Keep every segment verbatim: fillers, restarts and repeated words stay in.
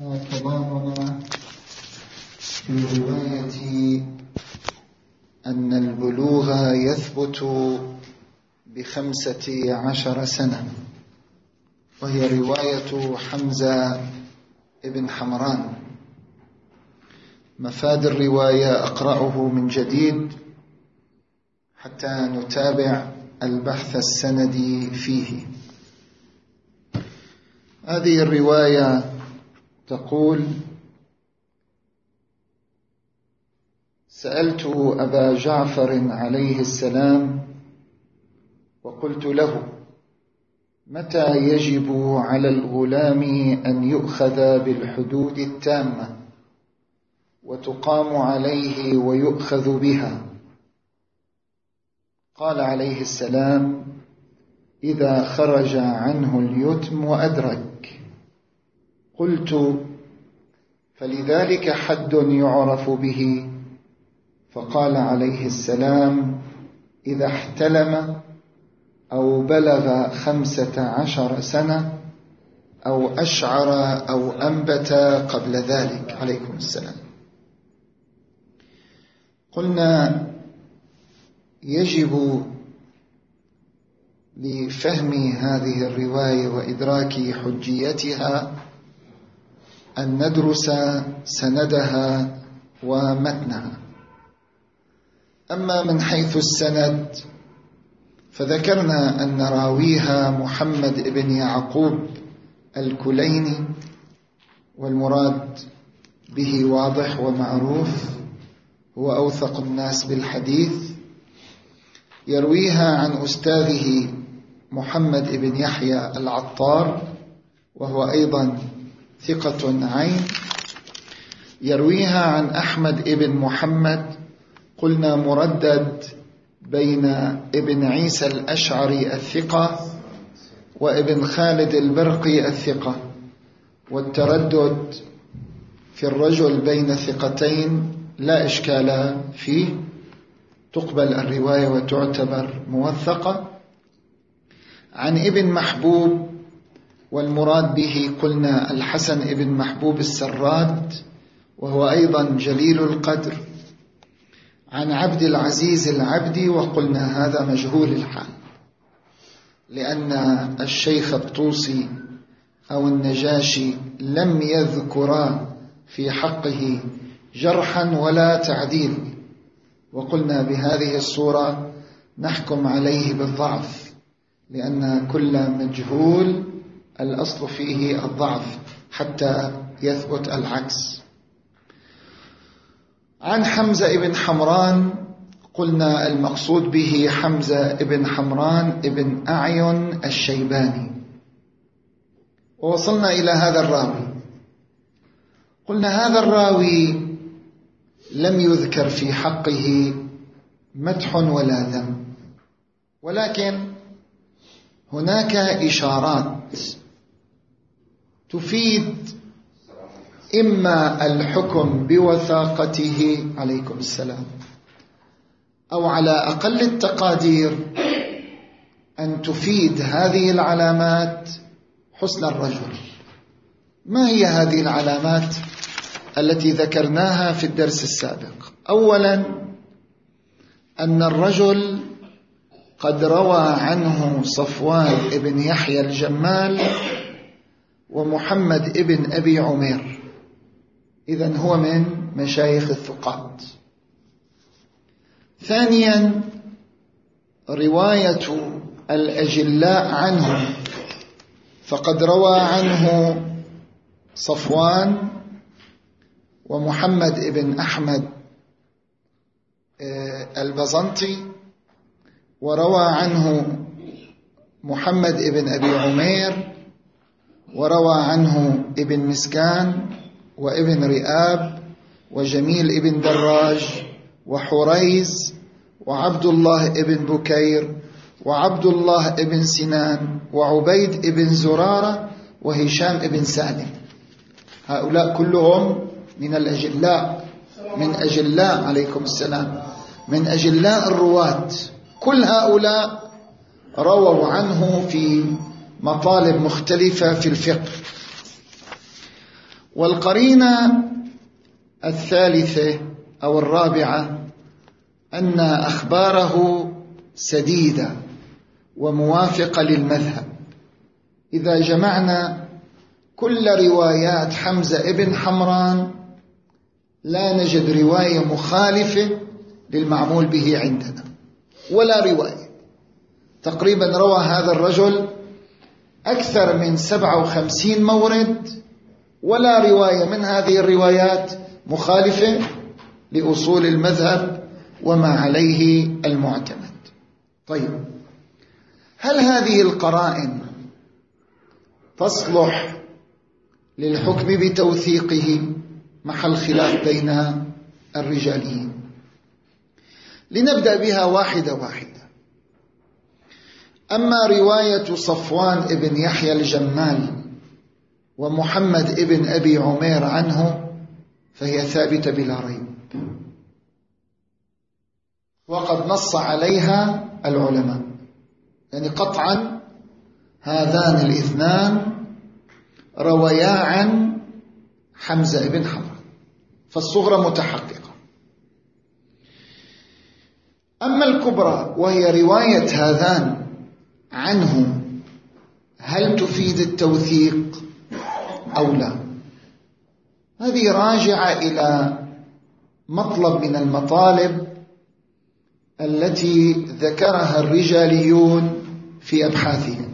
كلامنا في رواية أن البلوغ يثبت بخمسة عشر سنة، وهي رواية حمزة ابن حمران. مفاد الرواية أقرأه من جديد حتى نتابع البحث السندي فيه. هذه الرواية تقول: سألت أبا جعفر عليه السلام وقلت له: متى يجب على الغلام أن يؤخذ بالحدود التامة وتقام عليه ويؤخذ بها؟ قال عليه السلام: إذا خرج عنه اليتم وأدرك. قلت: فلذلك حد يعرف به؟ فقال عليه السلام: إذا احتلم أو بلغ خمسة عشر سنة أو أشعر أو أنبت قبل ذلك. عليكم السلام. قلنا يجب لفهم هذه الرواية وإدراك حجيتها أن ندرس سندها ومتنها. أما من حيث السند فذكرنا أن راويها محمد بن يعقوب الكليني، والمراد به واضح ومعروف، هو أوثق الناس بالحديث، يرويها عن أستاذه محمد بن يحيى العطار، وهو أيضا ثقة عين. يرويها عن أحمد بن محمد، قلنا مردد بين ابن عيسى الأشعري الثقة وابن خالد البرقي الثقة، والتردد في الرجل بين ثقتين لا إشكال فيه، تقبل الرواية وتعتبر موثقة. عن ابن محبوب، والمراد به قلنا الحسن ابن محبوب السراد، وهو أيضا جليل القدر. عن عبد العزيز العبدي، وقلنا هذا مجهول الحال، لأن الشيخ الطوسي أو النجاشي لم يذكرا في حقه جرحا ولا تعديل، وقلنا بهذه الصورة نحكم عليه بالضعف، لأن كل مجهول الأصل فيه الضعف حتى يثبت العكس. عن حمزة بن حمران، قلنا المقصود به حمزة بن حمران بن أعين الشيباني. ووصلنا إلى هذا الراوي، قلنا هذا الراوي لم يذكر في حقه مدح ولا ذم، ولكن هناك إشارات تفيد إما الحكم بوثاقته، عليكم السلام، أو على أقل التقادير أن تفيد هذه العلامات حسن الرجل. ما هي هذه العلامات التي ذكرناها في الدرس السابق؟ أولا، أن الرجل قد روى عنه صفوان ابن يحيى الجمال ومحمد ابن أبي عمير، إذن هو من مشايخ الثقات. ثانيا، رواية الأجلاء عنه، فقد روى عنه صفوان ومحمد ابن أحمد البزنطي، وروى عنه محمد ابن أبي عمير، وروى عنه ابن مسكان وابن رئاب وجميل ابن دراج وحريز وعبد الله ابن بكير وعبد الله ابن سنان وعبيد ابن زرارة وهشام ابن سالم. هؤلاء كلهم من الأجلاء، من أجلاء عليكم السلام، من أجلاء الرواة. كل هؤلاء رووا عنه في مطالب مختلفة في الفقه. والقرينة الثالثة أو الرابعة أن أخباره سديدة وموافقة للمذهب. إذا جمعنا كل روايات حمزة ابن حمران لا نجد رواية مخالفة للمعمول به عندنا ولا رواية. تقريبا روى هذا الرجل أكثر من سبعة وخمسين مورد ولا رواية من هذه الروايات مخالفة لأصول المذهب وما عليه المعتمد. طيب، هل هذه القرائن تصلح للحكم بتوثيقه؟ محل خلاف بين الرجاليين. لنبدأ بها واحدة واحدة. أما رواية صفوان ابن يحيى الجمال ومحمد ابن أبي عمير عنه فهي ثابتة بلا ريب، وقد نص عليها العلماء، يعني قطعا هذان الاثنان رويا عن حمزة ابن حمران، فالصغرى متحققة. أما الكبرى وهي رواية هذان عنه، هل تفيد التوثيق أو لا؟ هذه راجعة إلى مطلب من المطالب التي ذكرها الرجاليون في أبحاثهم،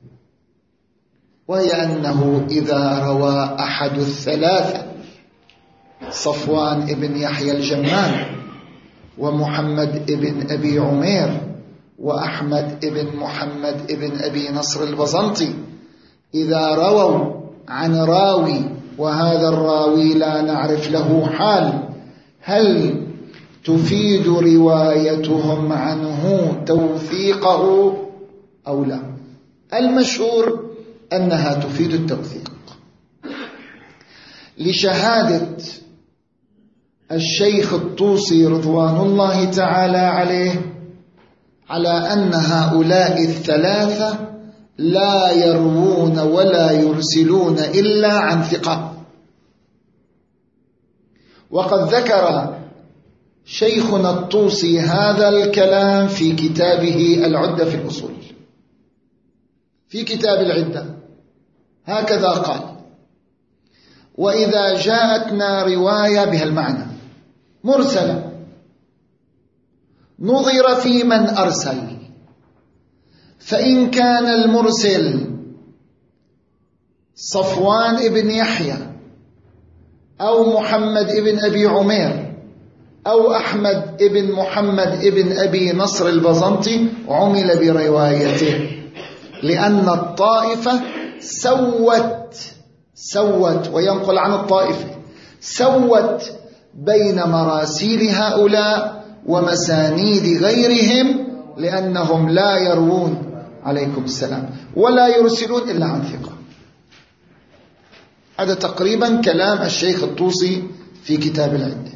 وهي أنه إذا روى أحد الثلاثة صفوان ابن يحيى الجمال ومحمد ابن أبي عمير وأحمد ابن محمد ابن أبي نصر البزنطي، إذا رووا عن راوي وهذا الراوي لا نعرف له حال، هل تفيد روايتهم عنه توثيقه أو لا؟ المشهور أنها تفيد التوثيق، لشهادة الشيخ الطوسي رضوان الله تعالى عليه على أن هؤلاء الثلاثة لا يروون ولا يرسلون إلا عن ثقة. وقد ذكر شيخنا الطوسي هذا الكلام في كتابه العدة في الأصول، في كتاب العدة هكذا قال: وإذا جاءتنا رواية بها المعنى مرسلة نظر في من أرسل، فإن كان المرسل صفوان ابن يحيى أو محمد ابن أبي عمير أو أحمد ابن محمد ابن أبي نصر البزنطي عمل بروايته، لأن الطائفة سوت سوت وينقل عن الطائفة سوت بين مراسيل هؤلاء ومسانيد غيرهم، لأنهم لا يروون عليكم السلام ولا يرسلون إلا عن ثقة. هذا تقريبا كلام الشيخ الطوسي في كتاب العدة.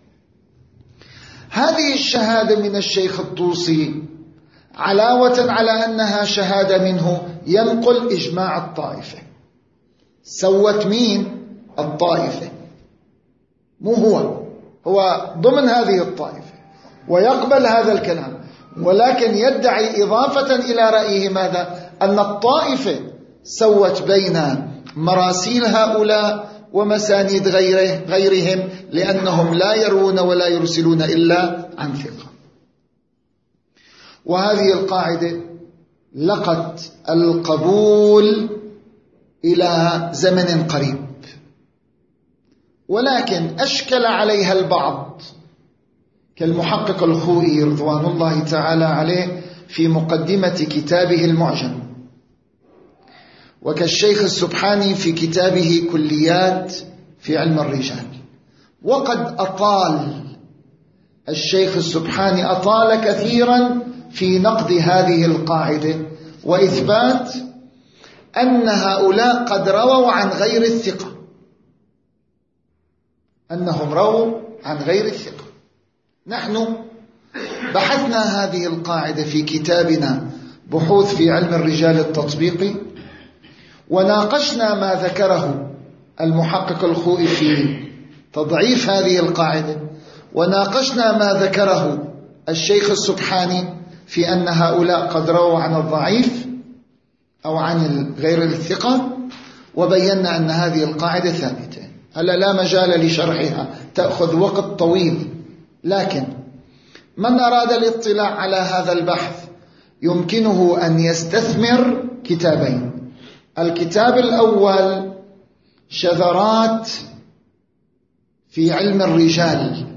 هذه الشهادة من الشيخ الطوسي علاوة على أنها شهادة منه ينقل إجماع الطائفة. سوت مين؟ الطائفة، مو هو، هو ضمن هذه الطائفة ويقبل هذا الكلام، ولكن يدعي إضافة إلى رأيه ماذا؟ أن الطائفة سوت بين مراسيل هؤلاء ومسانيد غيره غيرهم، لأنهم لا يروون ولا يرسلون إلا عن ثقة. وهذه القاعدة لقت القبول إلى زمن قريب، ولكن أشكل عليها البعض، كالمحقق الخوئي رضوان الله تعالى عليه في مقدمة كتابه المعجم، وكالشيخ السبحاني في كتابه كليات في علم الرجال. وقد أطال الشيخ السبحاني أطال كثيرا في نقد هذه القاعدة وإثبات أن هؤلاء قد رووا عن غير الثقة، أنهم رووا عن غير الثقة. نحن بحثنا هذه القاعدة في كتابنا بحوث في علم الرجال التطبيقي، وناقشنا ما ذكره المحقق الخوئي في تضعيف هذه القاعدة، وناقشنا ما ذكره الشيخ السبحاني في أن هؤلاء قد رووا عن الضعيف أو عن غير الثقة، وبينا أن هذه القاعدة ثابتة. هلا لا مجال لشرحها، تأخذ وقت طويل، لكن من أراد الاطلاع على هذا البحث يمكنه أن يستثمر كتابين. الكتاب الأول شذرات في علم الرجال،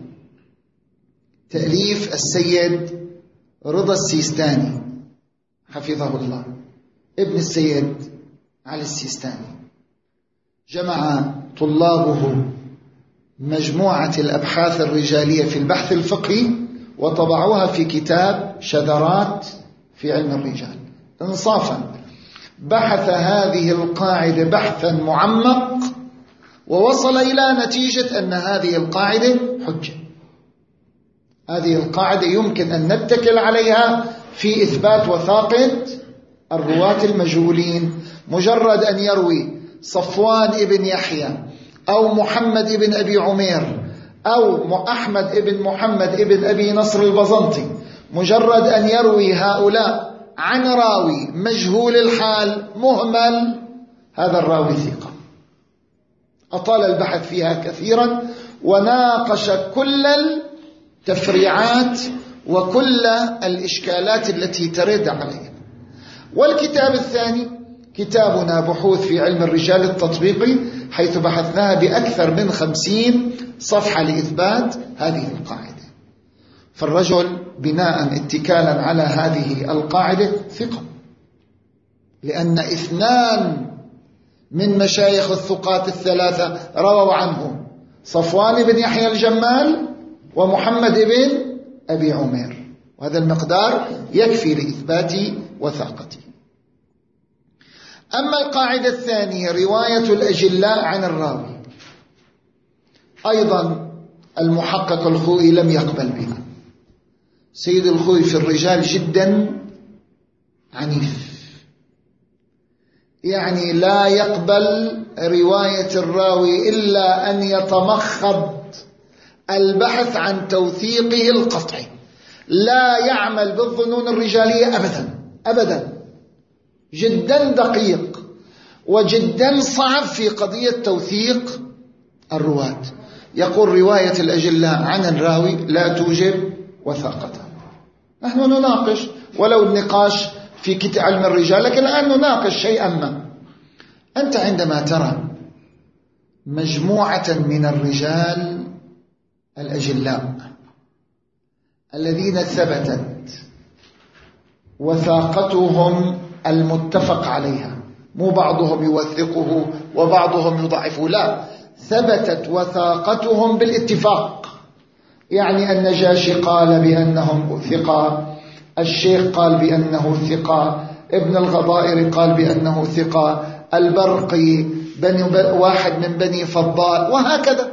تأليف السيد رضا السيستاني حفظه الله، ابن السيد علي السيستاني. جمع طلابه مجموعة الأبحاث الرجالية في البحث الفقهي وطبعوها في كتاب شذرات في علم الرجال. انصافا بحث هذه القاعدة بحثا معمق، ووصل إلى نتيجة أن هذه القاعدة حجة. هذه القاعدة يمكن أن نتكل عليها في إثبات وثاقة الرواة المجهولين. مجرد أن يروي صفوان ابن يحيى أو محمد ابن أبي عمير أو أحمد ابن محمد ابن أبي نصر البزنطي، مجرد أن يروي هؤلاء عن راوي مجهول الحال مهمل، هذا الراوي ثقة. أطال البحث فيها كثيرا وناقش كل التفريعات وكل الإشكالات التي ترد عليه. والكتاب الثاني كتابنا بحوث في علم الرجال التطبيقي، حيث بحثناها بأكثر من خمسين صفحة لإثبات هذه القاعدة. فالرجل بناء اتكالا على هذه القاعدة ثقة، لأن اثنان من مشايخ الثقات الثلاثة رووا عنه، صفوان بن يحيى الجمال ومحمد بن أبي عمير، وهذا المقدار يكفي لإثبات وثاقته. أما القاعدة الثانية رواية الأجلاء عن الراوي، أيضا المحقق الخوئي لم يقبل بها. سيد الخوئي في الرجال جدا عنيف، يعني لا يقبل رواية الراوي إلا أن يتمخض البحث عن توثيقه القطعي، لا يعمل بالظنون الرجالية أبدا أبدا. جدا دقيق وجدا صعب في قضية توثيق الرواة. يقول رواية الأجلاء عن الراوي لا توجب وثاقته. نحن نناقش ولو النقاش في كتاب علم الرجال، لكن الآن نناقش شيئا ما. أنت عندما ترى مجموعة من الرجال الأجلاء الذين ثبتت وثاقتهم المتفق عليها، مو بعضهم يوثقه وبعضهم يضعفه، لا، ثبتت وثاقتهم بالاتفاق. يعني النجاشي قال بأنهم ثقة، الشيخ قال بأنه ثقة، ابن الغضائر قال بأنه ثقة، البرقي بني واحد من بني فضال، وهكذا.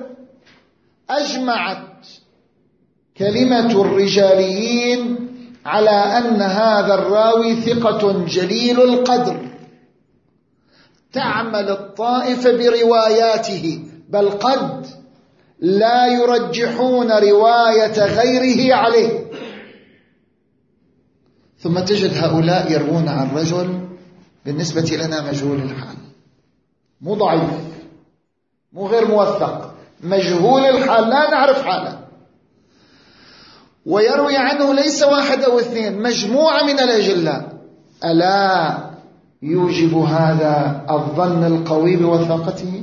أجمعت كلمة الرجاليين على أن هذا الراوي ثقة جليل القدر، تعمل الطائفة برواياته، بل قد لا يرجحون رواية غيره عليه. ثم تجد هؤلاء يروون عن رجل بالنسبة لنا مجهول الحال، مو ضعيف، مو غير موثق، مجهول الحال، لا نعرف حاله، ويروي عنه ليس واحد أو اثنين، مجموعة من الأجلاء. ألا يوجب هذا الظن القوي بوثاقته؟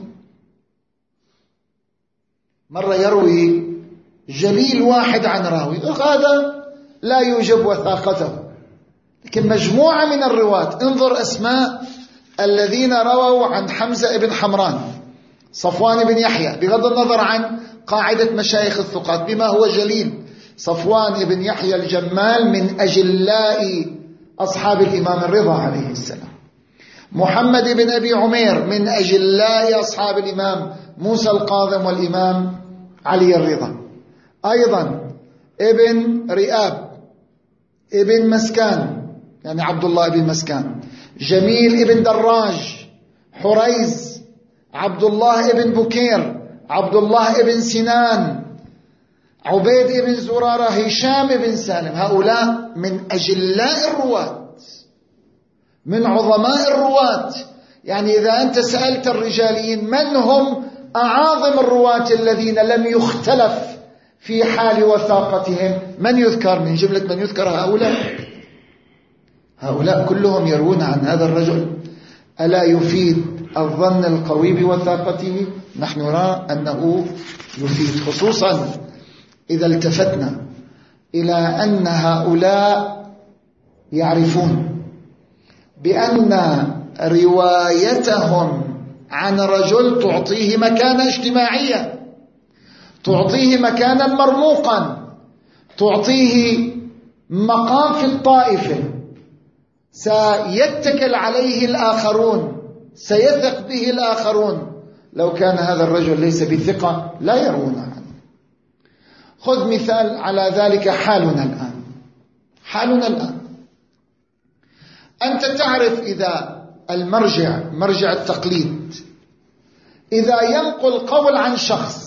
مرة يروي جليل واحد عن راوي، هذا لا يوجب وثاقته، لكن مجموعة من الرواة، انظر أسماء الذين رووا عن حمزة بن حمران، صفوان بن يحيى، بغض النظر عن قاعدة مشايخ الثقات بما هو جليل. صفوان بن يحيى الجمال من أجلاء أصحاب الإمام الرضا عليه السلام. محمد بن أبي عمير من أجلاء أصحاب الإمام موسى القاظم والإمام علي الرضا. أيضا ابن رئاب، ابن مسكان يعني عبد الله بن مسكان، جميل ابن دراج، حريز، عبد الله ابن بكير، عبد الله ابن سنان، عبيد ابن زرارة، هشام ابن سالم، هؤلاء من أجلاء الرواة، من عظماء الرواة. يعني إذا أنت سألت الرجاليين من هم أعاظم الرواة الذين لم يختلف في حال وثاقتهم، من يذكر من جملة من يذكر؟ هؤلاء هؤلاء كلهم يروون عن هذا الرجل. ألا يفيد الظن القوي بوثاقته؟ نحن نرى أنه يفيد، خصوصا إذا التفتنا إلى أن هؤلاء يعرفون بأن روايتهم عن رجل تعطيه مكانة اجتماعية، تعطيه مكانا مرموقا، تعطيه مقام في الطائفة، سيتكل عليه الآخرون، سيثق به الآخرون. لو كان هذا الرجل ليس بثقة لا يروون عنه. خذ مثال على ذلك حالنا الآن. حالنا الآن أنت تعرف إذا المرجع، مرجع التقليد، إذا ينقل قول عن شخص،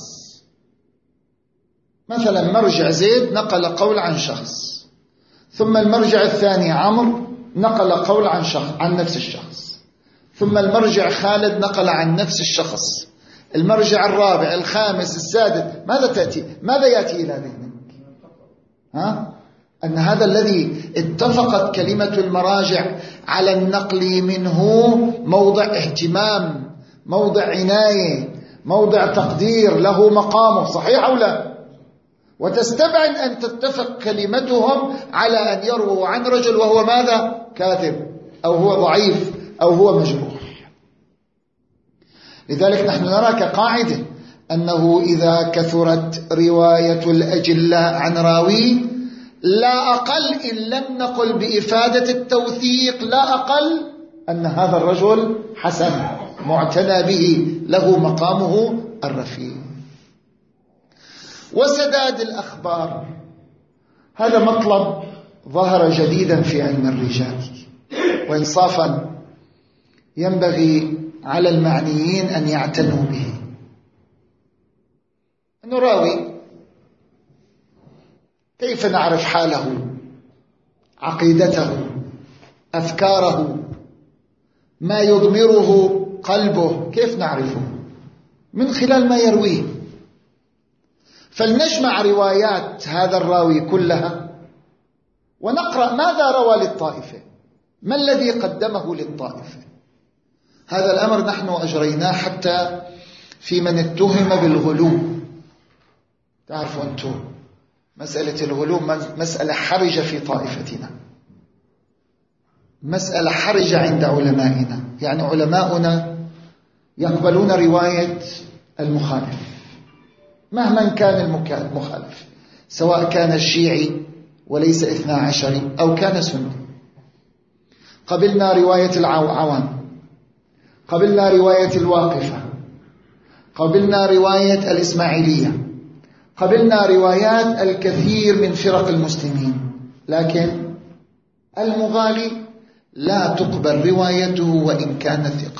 مثلا مرجع زيد نقل قول عن شخص، ثم المرجع الثاني عمرو نقل قول عن شخص عن نفس الشخص، ثم المرجع خالد نقل عن نفس الشخص، المرجع الرابع الخامس السادس، ماذا تأتي ماذا يأتي إلى ذهنك؟ ها؟ أن هذا الذي اتفقت كلمة المراجع على النقل منه موضع اهتمام، موضع عناية، موضع تقدير، له مقامه، صحيح أو لا؟ وتستبعد أن تتفق كلمتهم على أن يرووا عن رجل وهو ماذا؟ كاذب، أو هو ضعيف، أو هو مجروح. لذلك نحن نرى كقاعدة أنه إذا كثرت رواية الأجلاء عن راوي، لا أقل إن لم نقل بإفادة التوثيق، لا أقل أن هذا الرجل حسن معتنى به، له مقامه الرفيع. وسداد الأخبار، هذا مطلب ظهر جديدا في علم الرجال، وإنصافا ينبغي على المعنيين أن يعتنوا به. أنه راوي كيف نعرف حاله، عقيدته، أفكاره، ما يضمره قلبه، كيف نعرفه؟ من خلال ما يرويه. فلنجمع روايات هذا الراوي كلها ونقرأ ماذا روى للطائفة، ما الذي قدمه للطائفة. هذا الأمر نحن أجريناه حتى في من اتهم بالغلو. تعرفوا أنتم مسألة الغلو مسألة حرجة في طائفتنا، مسألة حرجة عند علمائنا. يعني علماؤنا يقبلون رواية المخالف مهما كان المخالف، سواء كان الشيعي وليس اثنا عشري أو كان سني. قبلنا رواية العوام، قبلنا رواية الواقفة، قبلنا رواية الإسماعيلية، قبلنا روايات الكثير من فرق المسلمين، لكن المغالي لا تقبل روايته وإن كان ثقة،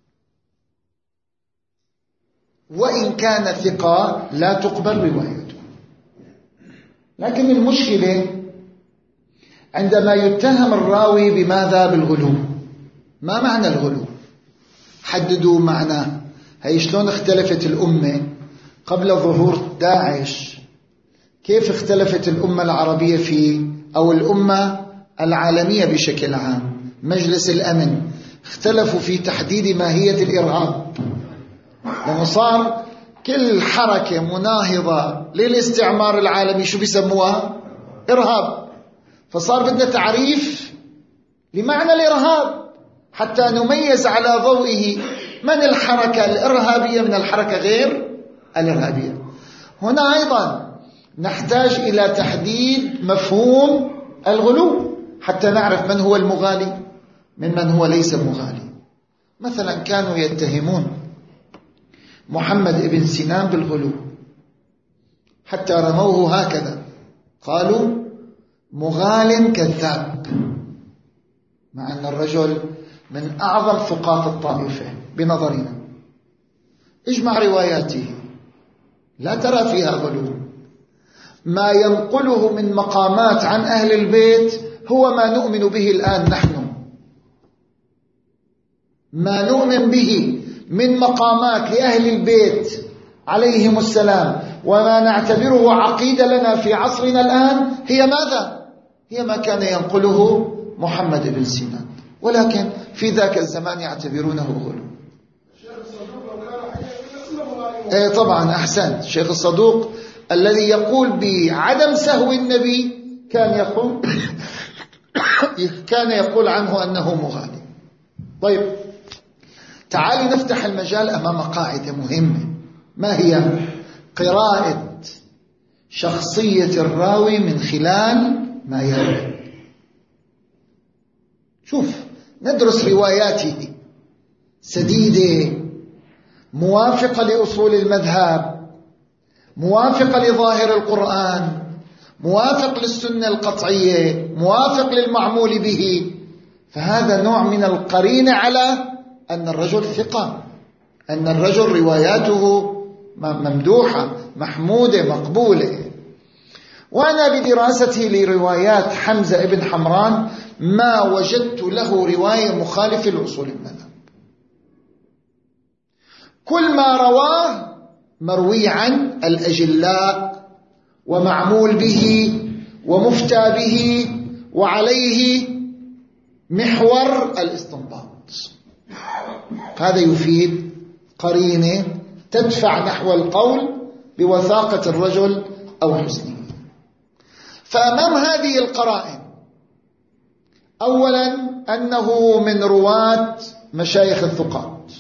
وإن كان ثقة لا تقبل روايته. لكن المشكلة عندما يتهم الراوي بماذا؟ بالغلو. ما معنى الغلو؟ حددوا معناه. هي شلون اختلفت الأمة قبل ظهور داعش؟ كيف اختلفت الأمة العربية في أو الأمة العالمية بشكل عام؟ مجلس الأمن اختلفوا في تحديد ماهية الإرهاب، لأنه صار كل حركة مناهضة للاستعمار العالمي شو بيسموها؟ إرهاب. فصار بدنا تعريف لمعنى الإرهاب حتى نميز على ضوئه من الحركة الإرهابية من الحركة غير الإرهابية. هنا أيضا نحتاج إلى تحديد مفهوم الغلو حتى نعرف من هو المغالي من من هو ليس مغالي. مثلا كانوا يتهمون محمد ابن سنان بالغلو حتى رموه هكذا، قالوا مغال كذاب، مع أن الرجل من أعظم ثقات الطائفة بنظرنا. اجمع رواياته، لا ترى فيها غلو. ما ينقله من مقامات عن أهل البيت هو ما نؤمن به الآن نحن، ما نؤمن به من مقامات لأهل البيت عليهم السلام وما نعتبره عقيدة لنا في عصرنا الآن هي ماذا؟ هي ما كان ينقله محمد بن سينان، ولكن في ذاك الزمان يعتبرونه غلو. ايه طبعا أحسنت. الشيخ الصدوق الذي يقول بعدم سهو النبي كان يقول كان يقول عنه أنه مغالي. طيب تعالوا نفتح المجال أمام قاعدة مهمة، ما هي؟ قراءة شخصية الراوي من خلال ما يروي. شوف، ندرس رواياته سديدة، موافقة لأصول المذهب، موافقة لظاهر القرآن، موافق للسنة القطعية، موافق للمعمول به. فهذا نوع من القرينة على أن الرجل ثقة، أن الرجل رواياته ممدوحة محمودة مقبولة. وأنا بدراستي لروايات حمزة ابن حمران ما وجدت له رواية مخالفة لأصول المذهب. كل ما رواه مروي عن الأجلاء ومعمول به ومفتى به وعليه محور الاستنباط. هذا يفيد قرينة تدفع نحو القول بوثاقة الرجل أو حسنه. فأمام هذه القرائن، أولا أنه من رواة مشايخ الثقات،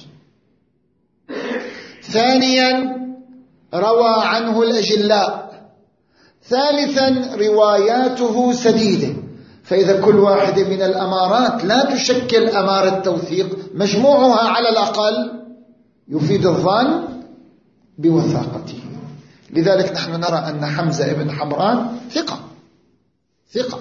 ثانيا روى عنه الأجلاء، ثالثا رواياته سديدة. فإذا كل واحد من الأمارات لا تشكل أمارة توثيق، مجموعها على الأقل يفيد الظن بوثاقته. لذلك نحن نرى أن حمزة ابن حمران ثقة ثقة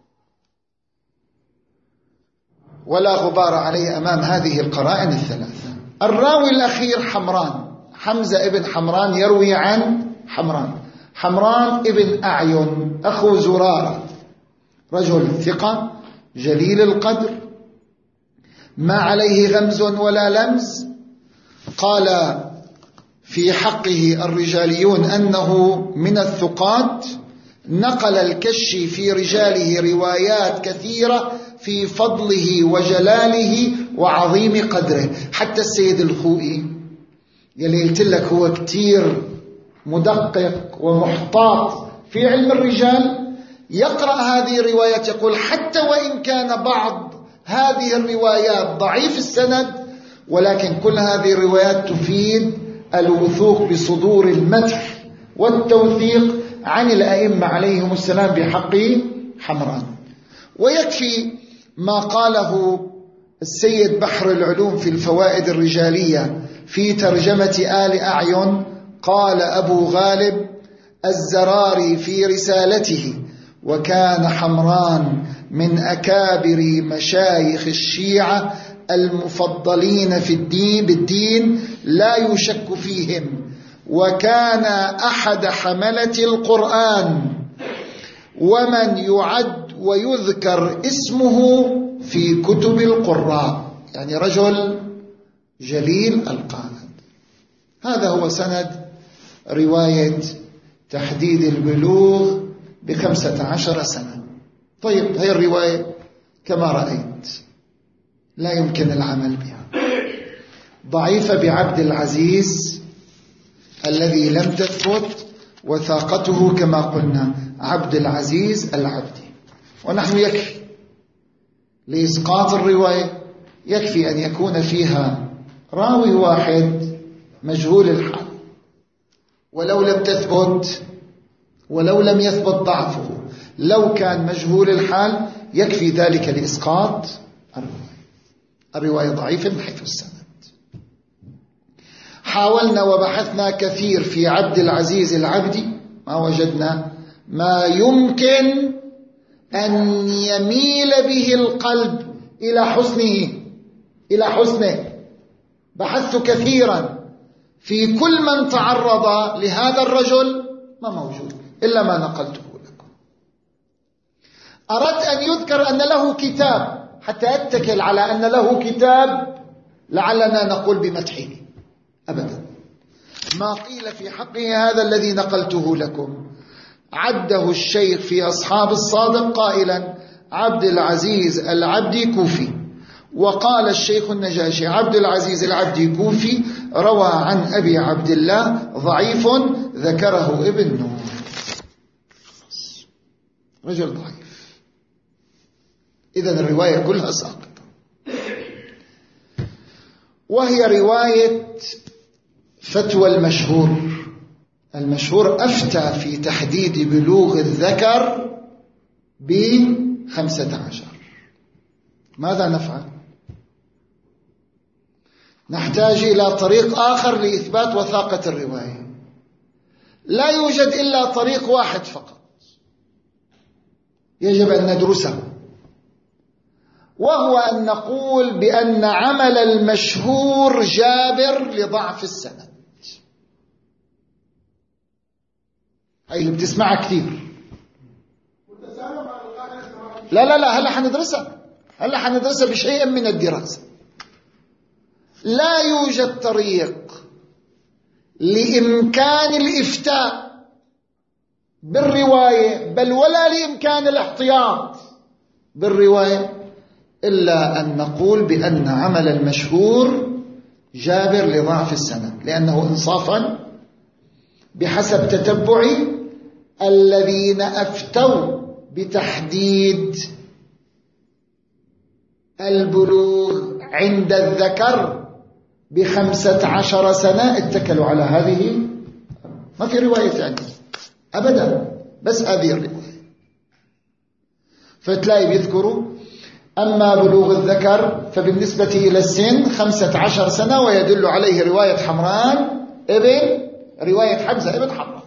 ولا غبار عليه أمام هذه القرائن الثلاثة. الراوي الأخير حمران، حمزة ابن حمران يروي عن حمران حمران ابن أعين أخو زرارة، رجل ثقة جليل القدر ما عليه غمز ولا لمز. قال في حقه الرجاليون أنه من الثقات، نقل الكشي في رجاله روايات كثيرة في فضله وجلاله وعظيم قدره. حتى السيد الخوئي يلي قلت لك هو كتير مدقق ومحتاط في علم الرجال، يقرأ هذه الروايات يقول حتى وإن كان بعض هذه الروايات ضعيف السند، ولكن كل هذه الروايات تفيد الوثوق بصدور المدح والتوثيق عن الأئمة عليهم السلام بحق حمران. ويكفي ما قاله السيد بحر العلوم في الفوائد الرجالية في ترجمة آل أعين. قال أبو غالب الزراري في رسالته: وكان حمران من أكابر مشايخ الشيعة المفضلين في الدين بالدين لا يشك فيهم، وكان أحد حملة القرآن ومن يعد ويذكر اسمه في كتب القراء، يعني رجل جليل القدر. هذا هو سند رواية تحديد البلوغ بخمسة عشر سنة. طيب هذه الرواية كما رأيت لا يمكن العمل بها، ضعيفة بعبد العزيز الذي لم تثبت وثاقته كما قلنا عبد العزيز العبدي. ونحن يكفي لإسقاط الرواية يكفي أن يكون فيها راوي واحد مجهول الحال، ولو لم تثبت ولو لم يثبت ضعفه، لو كان مجهول الحال يكفي ذلك لإسقاط الرواية. الرواية ضعيفة من حيث السند. حاولنا وبحثنا كثير في عبد العزيز العبدي، ما وجدنا ما يمكن أن يميل به القلب إلى حسنه إلى حسنه. بحثت كثيرا في كل من تعرض لهذا الرجل ما موجود إلا ما نقلته لكم. أردت أن يذكر أن له كتاب حتى أتكل على أن له كتاب لعلنا نقول بمدحه، أبدا. ما قيل في حقه هذا الذي نقلته لكم. عده الشيخ في أصحاب الصادق قائلا عبد العزيز العبدي كوفي، وقال الشيخ النجاشي عبد العزيز العبدي كوفي روى عن أبي عبد الله ضعيف ذكره ابن نور. رجل ضعيف، إذن الرواية كلها ساقطة. وهي رواية فتوى المشهور. المشهور أفتى في تحديد بلوغ الذكر بخمسة عشر. ماذا نفعل؟ نحتاج إلى طريق آخر لإثبات وثاقة الرواية. لا يوجد إلا طريق واحد فقط يجب أن ندرسه، وهو أن نقول بأن عمل المشهور جابر لضعف السند. هاي اللي بتسمعها كثير. لا لا لا هلا حندرسها، هلا حندرسها بشيء من الدراسة. لا يوجد طريق لإمكان الإفتاء بالرواية، بل ولا لإمكان الاحتياط بالرواية، إلا أن نقول بأن عمل المشهور جابر لضعف السند، لأنه إنصافا بحسب تتبعي الذين أفتوا بتحديد البلوغ عند الذكر بخمسة عشر سنة اتكلوا على هذه. ما في رواية ثانية أبدا، بس هذه الرواية. فتلاقي بيذكروا أما بلوغ الذكر فبالنسبة إلى السن خمسة عشر سنة، ويدل عليه رواية حمران ابن رواية حمزة ابن حمران.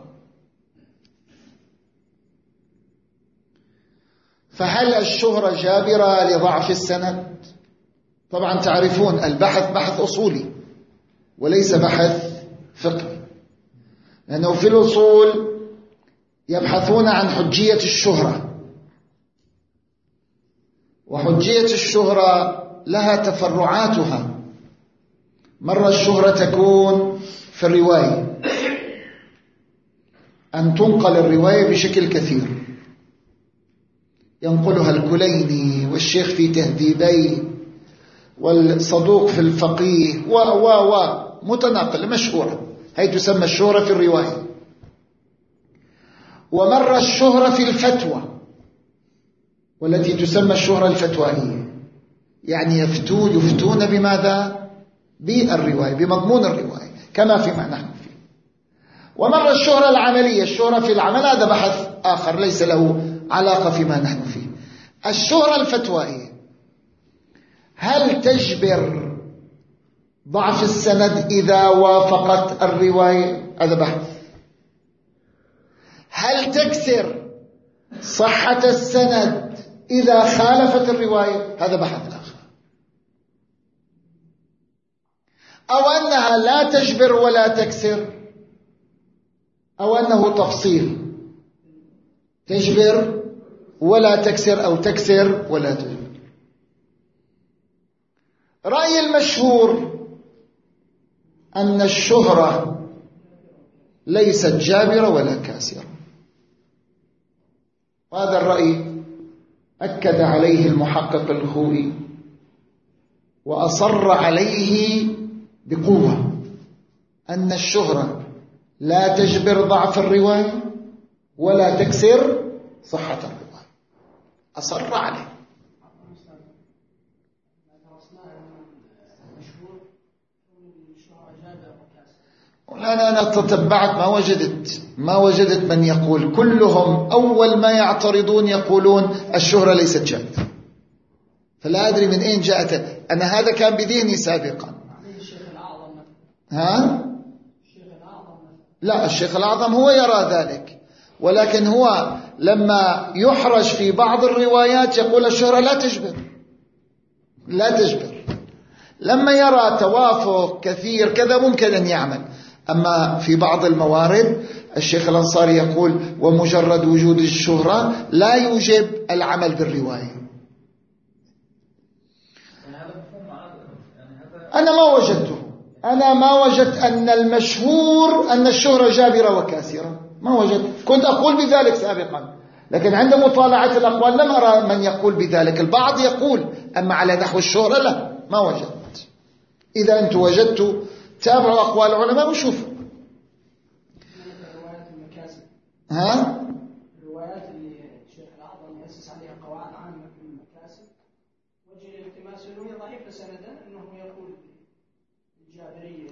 فهل الشهرة جابرة لضعف السند؟ طبعا تعرفون البحث بحث أصولي وليس بحث فقهي، لأنه في الأصول يبحثون عن حجية الشهرة، وحجية الشهرة لها تفرعاتها. مرة الشهرة تكون في الرواية، أن تنقل الرواية بشكل كثير، ينقلها الكليني والشيخ في تهذيبي والصدوق في الفقيه و و و متناقل مشهورة، هي تسمى الشهرة في الرواية. ومرة الشهرة في الفتوى، والتي تسمى الشهرة الفتوائية، يعني يفتون يفتون بماذا؟ بالرواية، بمضمون الرواية كما فيما نحن فيه. ومرة الشهرة العملية، الشهرة في العمل، هذا بحث آخر ليس له علاقة فيما نحن فيه. الشهرة الفتوائية هل تجبر ضعف السند إذا وافقت الرواية؟ هذا بحث. هل تكسر صحة السند إذا خالفت الرواية؟ هذا بحث آخر. أو أنها لا تجبر ولا تكسر، أو أنه تفصيل، تجبر ولا تكسر أو تكسر ولا تجبر. رأي المشهور أن الشهرة ليست جابرة ولا كاسرة، وهذا الرأي أكد عليه المحقق الخوئي وأصر عليه بقوة، أن الشهرة لا تجبر ضعف الرواية ولا تكسر صحة الرواية، أصر عليه. أنا أنا تتبعت ما وجدت ما وجدت من يقول، كلهم أول ما يعترضون يقولون الشهرة ليست جابرة. فلا أدري من أين جاءت. أنا هذا كان بذهني سابقا. ها؟ لا، الشيخ الأعظم هو يرى ذلك، ولكن هو لما يحرج في بعض الروايات يقول الشهرة لا تجبر لا تجبر. لما يرى توافق كثير كذا ممكن أن يعمل. أما في بعض الموارد الشيخ الأنصاري يقول ومجرد وجود الشهرة لا يوجب العمل بالرواية. أنا ما وجدته، أنا ما وجدت أن المشهور أن الشهرة جابرة وكاسرة، ما وجدت. كنت أقول بذلك سابقا، لكن عند مطالعة الأقوال لم أرى من يقول بذلك. البعض يقول، أما على نحو الشهرة لا، ما وجدت. إذا أنتم وجدتوا تابعوا أقوال العلماء وشوفوا. ها؟ الروايات اللي الشيخ الأعظم يأسس عليها قواعد عامة في المكاسب، وجه الالتماس أنه هي ضعيفة سندا، أنه يقول الجابرية.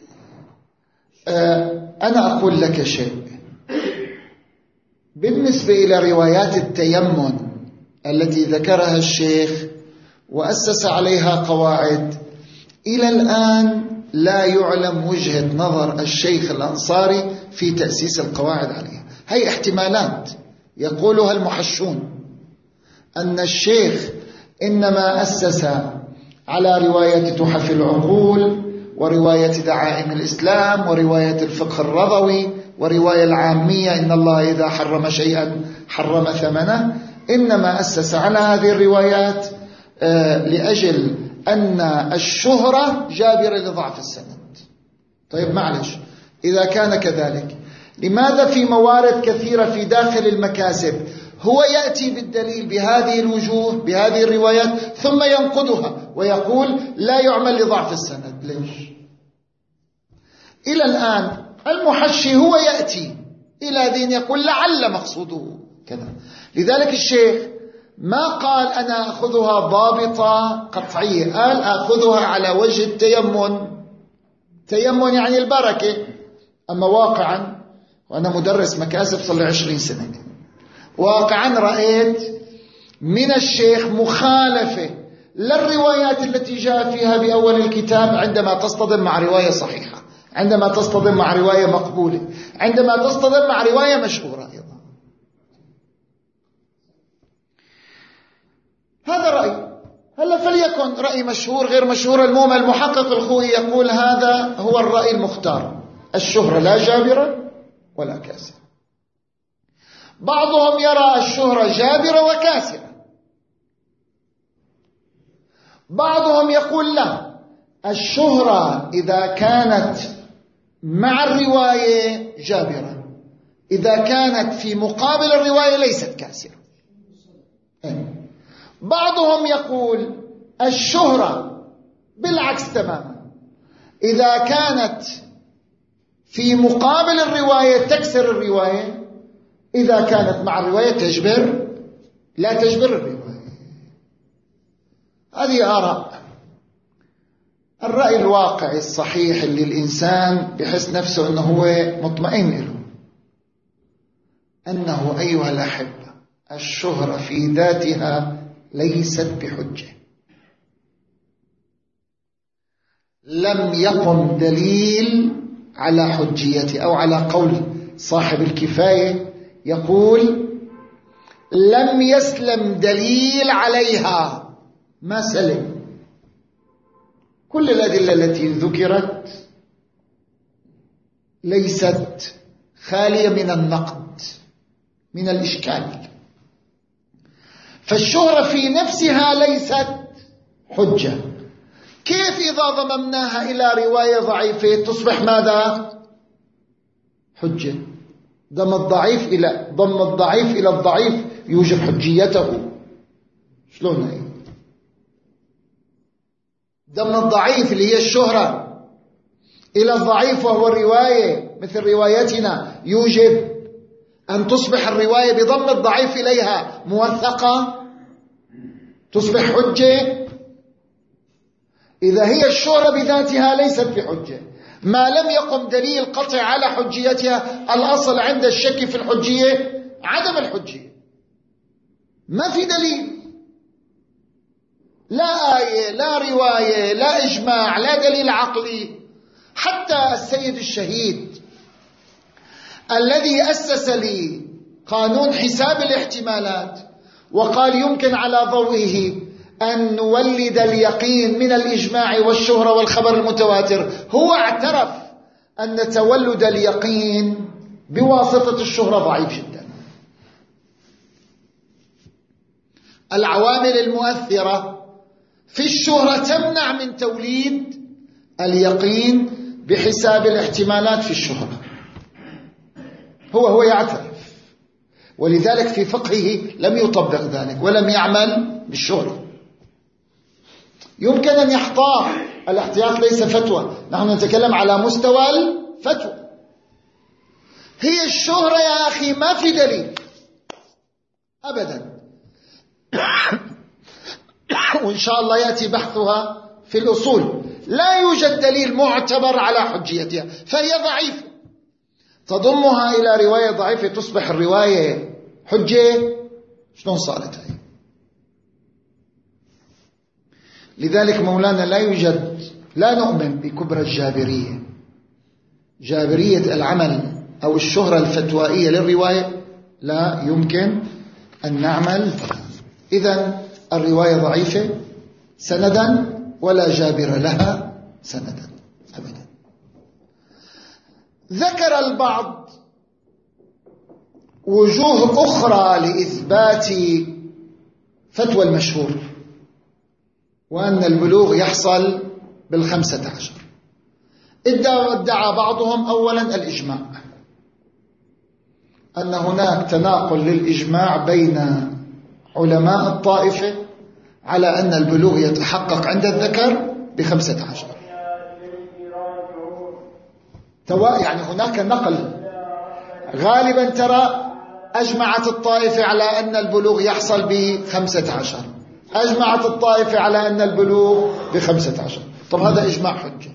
أه أنا أقول لك شيء بالنسبة إلى روايات التيمم التي ذكرها الشيخ وأسس عليها قواعد، إلى الآن لا يعلم وجهة نظر الشيخ الأنصاري في تأسيس القواعد عليها. هي احتمالات يقولها المحشون، أن الشيخ إنما أسس على رواية تحف العقول ورواية دعائم الإسلام ورواية الفقه الرضوي ورواية العامية إن الله إذا حرم شيئا حرم ثمنه، إنما أسس على هذه الروايات لأجل أن الشهرة جابرة لضعف السند. طيب معلش، إذا كان كذلك لماذا في موارد كثيرة في داخل المكاسب هو يأتي بالدليل بهذه الوجوه بهذه الروايات ثم ينقضها ويقول لا يعمل لضعف السند؟ ليش؟ إلى الآن المحشي هو يأتي إلى دين يقول لعل مقصوده كذا. لذلك الشيخ ما قال أنا أخذها ضابطة قطعية، قال أخذها على وجه التيمن. تيمن يعني البركة. أما واقعا، وأنا مدرس مكاسب صار لي عشرين سنة، واقعا رأيت من الشيخ مخالفة للروايات التي جاء فيها بأول الكتاب عندما تصطدم مع رواية صحيحة، عندما تصطدم مع رواية مقبولة، عندما تصطدم مع رواية مشهورة أيضا. هذا رأي. هلا فليكن رأي مشهور غير مشهور، المهم المحقق الخوئي يقول هذا هو الرأي المختار، الشهرة لا جابرة ولا كاسرة. بعضهم يرى الشهرة جابرة وكاسرة، بعضهم يقول لا، الشهرة إذا كانت مع الرواية جابرة، إذا كانت في مقابل الرواية ليست كاسرة. بعضهم يقول الشهرة بالعكس تماما، إذا كانت في مقابل الرواية تكسر الرواية، إذا كانت مع الرواية تجبر لا تجبر الرواية. هذه آراء. الرأي الواقعي الصحيح اللي الإنسان بحس نفسه أنه هو مطمئن له، أنه أيها الأحبة الشهرة في ذاتها ليست بحجة. لم يقم دليل على حجيته، أو على قول صاحب الكفاية يقول لم يسلم دليل عليها، ما سلم. كل الأدلة التي ذكرت ليست خالية من النقد من الإشكال، فالشهرة في نفسها ليست حجة. كيف إذا ضممناها إلى رواية ضعيفة تصبح ماذا؟ حجة. ضم الضعيف إلى ضم الضعيف إلى الضعيف يوجب حجيته. شلون هي؟ ضم الضعيف اللي هي الشهرة إلى الضعيف وهو الرواية مثل روايتنا يوجب أن تصبح الرواية بضم الضعيف إليها موثقة، تصبح حجة. إذا هي الشهرة بذاتها ليست بحجة، ما لم يقم دليل قطع على حجيتها. الأصل عند الشك في الحجية عدم الحجية، ما في دليل، لا آية لا رواية لا إجماع لا دليل عقلي. حتى السيد الشهيد الذي أسس لي قانون حساب الاحتمالات وقال يمكن على ضوئه أن نولد اليقين من الإجماع والشهرة والخبر المتواتر، هو اعترف أن تولد اليقين بواسطة الشهرة ضعيف جدا. العوامل المؤثرة في الشهرة تمنع من توليد اليقين بحساب الاحتمالات في الشهرة. هو هو يعترف، ولذلك في فقهه لم يطبق ذلك ولم يعمل بالشهرة. يمكن أن يحتاط، الاحتياط ليس فتوى، نحن نتكلم على مستوى الفتوى. هي الشهرة يا أخي ما في دليل أبدا، وإن شاء الله يأتي بحثها في الأصول. لا يوجد دليل معتبر على حجيتها، فهي ضعيفة. تضمها إلى رواية ضعيفة تصبح الرواية حجة؟ شلون صارت هاي؟ لذلك مولانا لا يوجد، لا نؤمن بكبرى الجابرية، جابرية العمل أو الشهرة الفتوائية للرواية لا يمكن أن نعمل. إذن الرواية ضعيفة سندا ولا جابر لها سندا أبدا. ذكر البعض وجوه أخرى لإثبات فتوى المشهور، وأن البلوغ يحصل بالخمسة عشر. ادعى بعضهم أولا الإجماع، أن هناك تناقل للإجماع بين علماء الطائفة على أن البلوغ يتحقق عند الذكر بخمسة عشر. يعني هناك نقل غالبا ترى أجمعت الطائفة على أن البلوغ يحصل بخمسة عشر، أجمعت الطائفة على أن البلوغ بخمسة عشر. طب هذا إجماع حجة.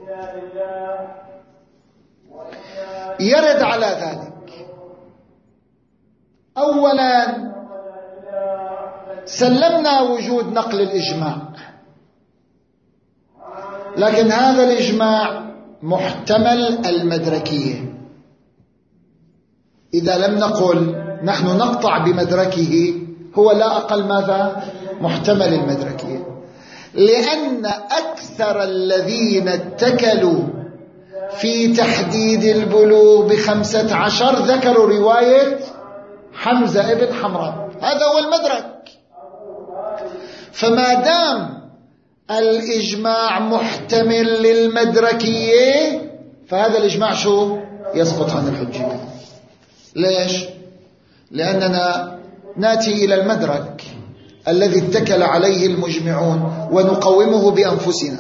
يرد على ذلك أولا سلمنا وجود نقل الإجماع، لكن هذا الإجماع محتمل المدركية. إذا لم نقل نحن نقطع بمدركه، هو لا أقل ماذا؟ محتمل المدركية، لأن أكثر الذين اتكلوا في تحديد البلوغ بخمسة عشر ذكروا رواية حمزة ابن حمراء، هذا هو المدرك. فما دام الإجماع محتمل للمدركية فهذا الإجماع شو؟ يسقط عن الحجية. ليش؟ لأننا نأتي إلى المدرك الذي اتكل عليه المجمعون ونقومه بأنفسنا.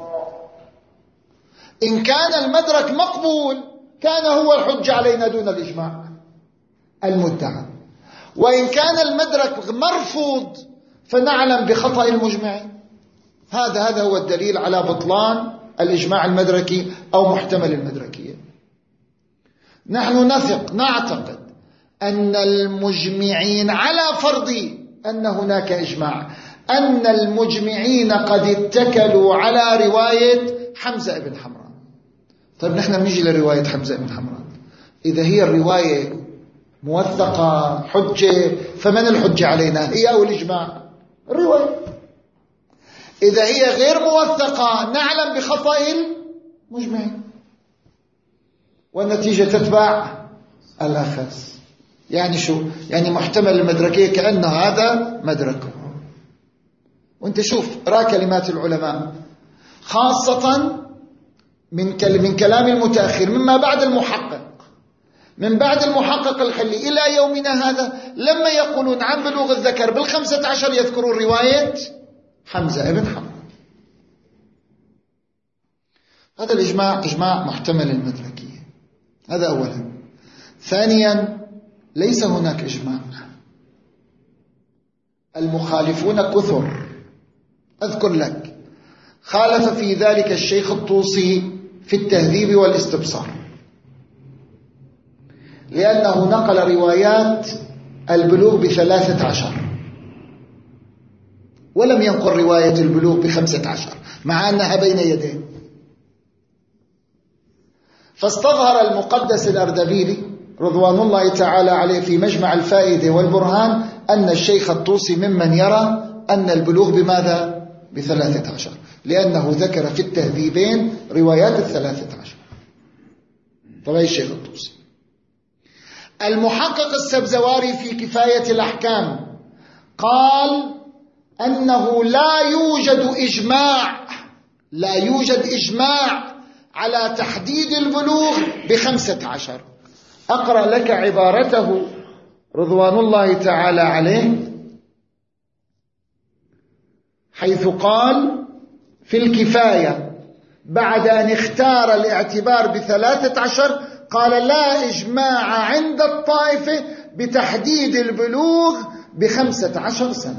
إن كان المدرك مقبول كان هو الحجة علينا دون الإجماع المدعى، وإن كان المدرك مرفوض فنعلم بخطأ المجمعين. هذا هذا هو الدليل على بطلان الإجماع المدركي أو محتمل المدركية. نحن نثق نعتقد أن المجمعين، على فرض أن هناك إجماع، أن المجمعين قد اتكلوا على رواية حمزة بن حمراء. طيب نحن بنيجي لرواية حمزة بن حمراء، إذا هي الرواية موثقة حجة، فمن الحجة علينا؟ هي أو الإجماع؟ الرواية. إذا هي غير موثقة نعلم بخطأ المجمعين، والنتيجة تتبع الأخذ. يعني شو؟ يعني محتمل المدركية كأن هذا مدركه. وانت شوف را كلمات العلماء خاصة من من كلام المتأخر مما بعد المحقق، من بعد المحقق الحلي إلى يومنا هذا، لما يقولون عن بلوغ الذكر بالخمسة عشر يذكرون رواية حمزة ابن حمراء. هذا الإجماع إجماع محتمل المدركية، هذا أولا. ثانيا ليس هناك إجماع، المخالفون كثر. أذكر لك خالف في ذلك الشيخ الطوسي في التهذيب والاستبصار، لأنه نقل روايات البلوغ بثلاثة عشر ولم ينقل رواية البلوغ بخمسة عشر مع أنها بين يديه. فاستظهر المقدس الأردبيلي رضوان الله تعالى عليه في مجمع الفائدة والبرهان أن الشيخ الطوسي ممن يرى أن البلوغ بماذا؟ بثلاثة عشر، لأنه ذكر في التهذيبين روايات الثلاثة عشر. طبعا الشيخ الطوسي. المحقق السبزواري في كفاية الأحكام قال أنه لا يوجد إجماع لا يوجد إجماع على تحديد البلوغ بخمسة عشر. أقرأ لك عبارته رضوان الله تعالى عليه، حيث قال في الكفاية بعد أن اختار الاعتبار بثلاثة عشر قال لا إجماع عند الطائفة بتحديد البلوغ بخمسة عشر سنة،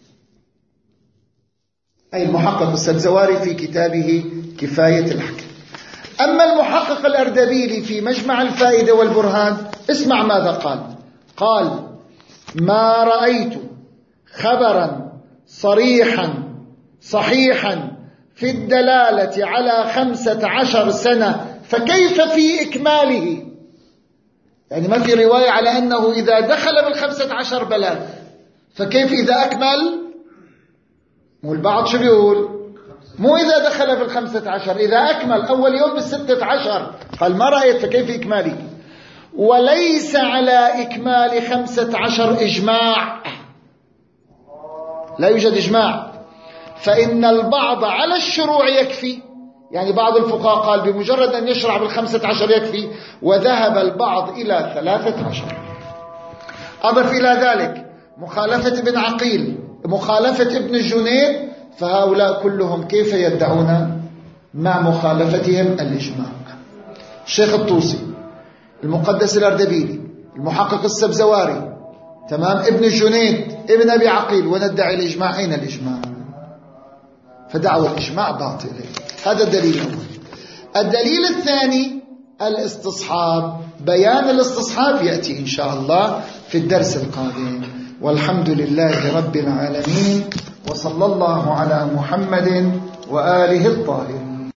أي المحقق السبزواري في كتابه كفاية الأحكام. أما المحقق الأردبيلي في مجمع الفائدة والبرهان اسمع ماذا قال. قال ما رأيت خبرا صريحا صحيحا في الدلالة على خمسة عشر سنة فكيف في إكماله. يعني ما في رواية على أنه إذا دخل بالخمسة عشر بلغ، فكيف إذا أكمل؟ والبعض شو بيقول؟ مو إذا دخل بالخمسة عشر، إذا أكمل أول يوم بالستة عشر. قال ما رأيت فكيف إكماله. وليس على إكمال خمسة عشر إجماع، لا يوجد إجماع، فإن البعض على الشروع يكفي. يعني بعض الفقهاء قال بمجرد أن يشرع بالخمسة عشر يكفي، وذهب البعض إلى ثلاثة عشر. أضف إلى ذلك مخالفة ابن عقيل، مخالفة ابن الجنيد، فهؤلاء كلهم كيف يدعون مع مخالفتهم الإجماع. الشيخ الطوسي، المقدس الأردبيلي، المحقق السبزواري، تمام، ابن الجنيد، ابن أبي عقيل، وندعي الإجماع. أين الإجماع؟ فدعوى الإجماع باطل. هذا الدليل الأول. الدليل الثاني الاستصحاب. بيان الاستصحاب يأتي إن شاء الله في الدرس القادم. والحمد لله رب العالمين، وصلى الله على محمد وآله الطاهرين.